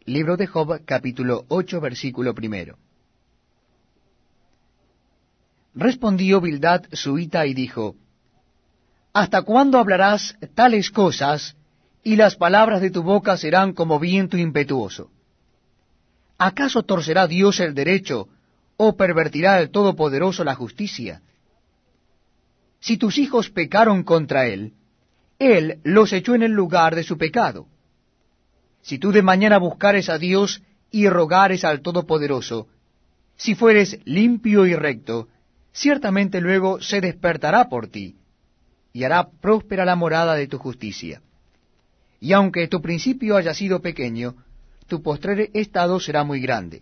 Libro de Job, capítulo 8, versículo 1. Respondió Bildad suita y dijo: ¿Hasta cuándo hablarás tales cosas, y las palabras de tu boca serán como viento impetuoso? ¿Acaso torcerá Dios el derecho, o pervertirá el Todopoderoso la justicia? Si tus hijos pecaron contra Él los echó en el lugar de su pecado. Si tú de mañana buscares a Dios y rogares al Todopoderoso, si fueres limpio y recto, ciertamente luego se despertará por ti, y hará próspera la morada de tu justicia. Y aunque tu principio haya sido pequeño, tu postrer estado será muy grande.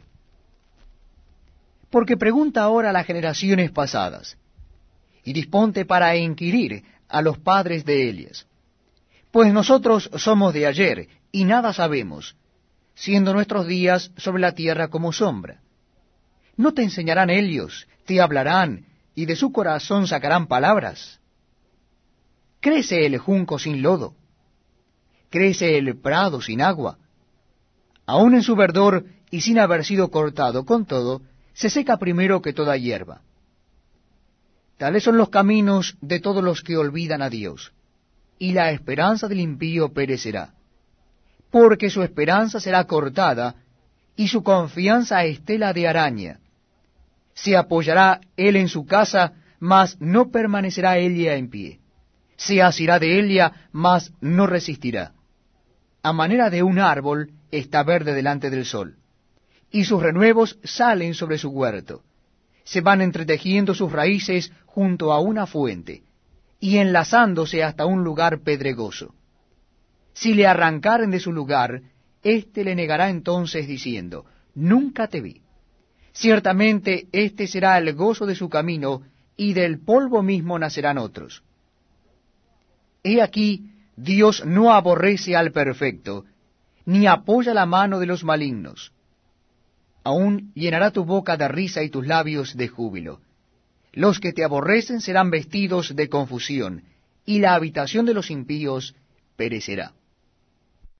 Porque pregunta ahora a las generaciones pasadas, y disponte para inquirir a los padres de ellas. Pues nosotros somos de ayer, y nada sabemos, siendo nuestros días sobre la tierra como sombra. ¿No te enseñarán ellos, te hablarán, y de su corazón sacarán palabras? ¿Crece el junco sin lodo? ¿Crece el prado sin agua? Aun en su verdor y sin haber sido cortado, con todo, se seca primero que toda hierba. Tales son los caminos de todos los que olvidan a Dios, y la esperanza del impío perecerá, porque su esperanza será cortada, y su confianza estela de araña. Se apoyará él en su casa, mas no permanecerá ella en pie. Se asirá de ella, mas no resistirá. A manera de un árbol está verde delante del sol, y sus renuevos salen sobre su huerto. Se van entretejiendo sus raíces junto a una fuente, y enlazándose hasta un lugar pedregoso. Si le arrancaren de su lugar, éste le negará entonces diciendo: nunca te vi. Ciertamente este será el gozo de su camino, y del polvo mismo nacerán otros. He aquí, Dios no aborrece al perfecto, ni apoya la mano de los malignos. Aún llenará tu boca de risa y tus labios de júbilo. Los que te aborrecen serán vestidos de confusión, y la habitación de los impíos perecerá.